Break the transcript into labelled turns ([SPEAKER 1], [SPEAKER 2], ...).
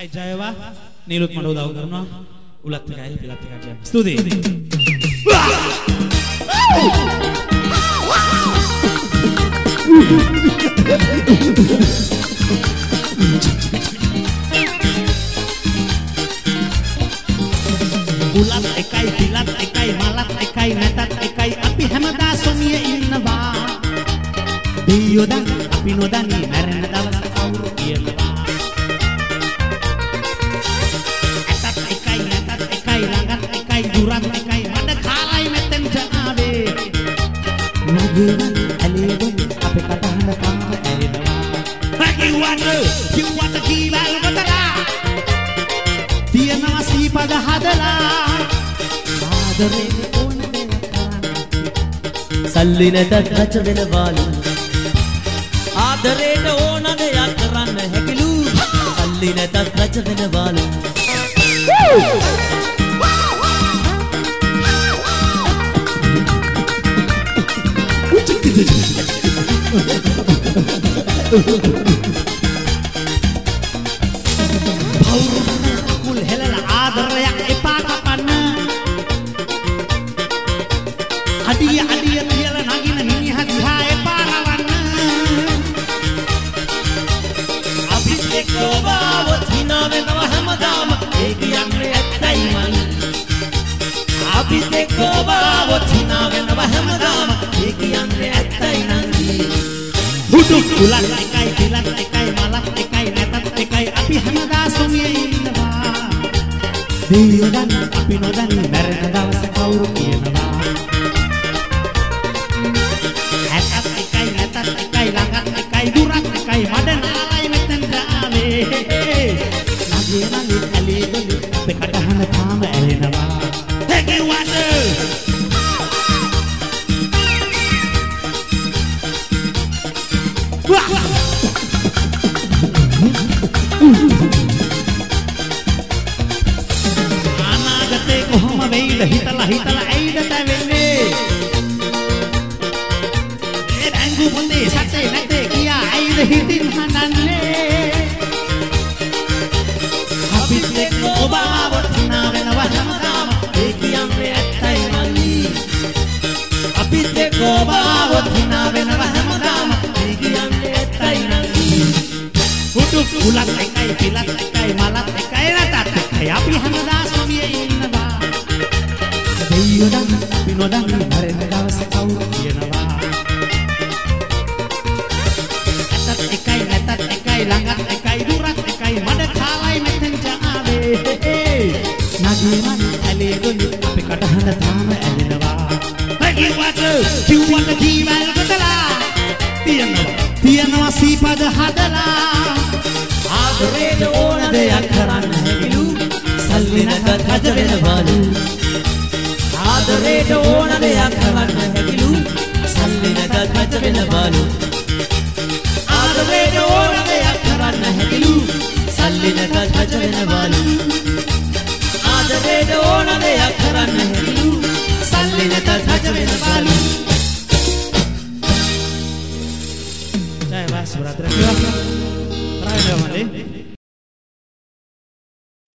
[SPEAKER 1] ජයවා නිලුත් මට උදව් කරනවා උලත් එකයි පිලත් එකයි කියන්නේ ස්තුතියි උලත් එකයි පිලත් එකයි මලත් එකයි නැතත් එකයි අපි හැමදා සොමිය ඉන්නවා දියොදන් අපි නොදනී මැරෙන දවස් කවුරු කියනවා දුරක් එකයි මඩ කාලයි මෙතෙන්ට ආවේ නගින් ඇලෙවි අපේ කටහඬ තාම ඇරෙනවා කිව්වට කීවල් ගොතලා තියනවා සීපද හදලා ආදරේ ඕනේ
[SPEAKER 2] සල්ලි නැතත් රච වෙනවාලු ආදරේට ඕන දෙයක් කරන්න හැකිලු සල්ලි නැතත් රච වෙනවාලු
[SPEAKER 1] කුල් හෙලලා ආදරයක් එපා කපන්න අඩිය කියලා නගින මිනිහ දිහා එපා රවන්න
[SPEAKER 2] අපිත් එක්ක ඔබවොත් hina වෙනවා හැමදාම ඒ කියන්නේ ඇත්තයි මං අපිත් එක්ක ඔබවොත් hina වෙනවා හැමදාම ඒ කියන්නේ ඇත්තයි නංගි
[SPEAKER 1] හුදු කුලත් එකයි පිලත් එකයි මලත් එකයි නැතත් එකයි අපි හැමදා සොමියේ ඉන්නවා දියොදන් අපි නොදනී මැරෙන දවස කවුරු කියනවා ඇතත් එකයි නැතත් එකයි ළඟත් එකයි දුරක් එකයි මඩ නාලයි මෙතෙන්ට ආවේ නගේ ඇලේ ගොලි අපේ කටහඬ තාම ඇලෙනවා හැකියවට අනාගතේ කොහොම වෙයිද හිතලා ඇයිද තැවෙන්නේ ඒ බැංගු පොතේ සැකේ නැතේ කියා ඇයිද හිතින් හඳන්නේ
[SPEAKER 2] අපිත් එක්ක ඔබවොත් hina වෙනවා හැමදාම ඒ කියන්නේ ඇත්තයි මල්ලි අපිත් එක්ක ඔබවොත් hina වෙනවා හැමදාම ඒ කියන්නේ ඇත්තයි නංගි
[SPEAKER 1] හුදු කුලත් එකයි පිලත් එකයි මලත් එකයි නැතත් එකයි අපි හැමදා සොමියේ ඉන්නවා දෙයියොදන් අපි නොදනී මැරෙන දවස කවුරු කියනවා ඇතත් එකයි නැතත් එකයි ළඟත් එකයි දුරක් එකයි මඩ කාලයි මෙතෙන්ට ආවේ නගින් ඇලේ ගොලි අපේ කටහඬ තාම ඇලෙනවා කිව්වට කීවල් ගොතලා තියනවා සීපද හදලා
[SPEAKER 2] ආදරේට ඕන දෙයක් කරන්න හැකිලු සල්ලි නැතත් රජ වෙනවාලු ආදරේට ඕන දෙයක් කරන්න හැකිලු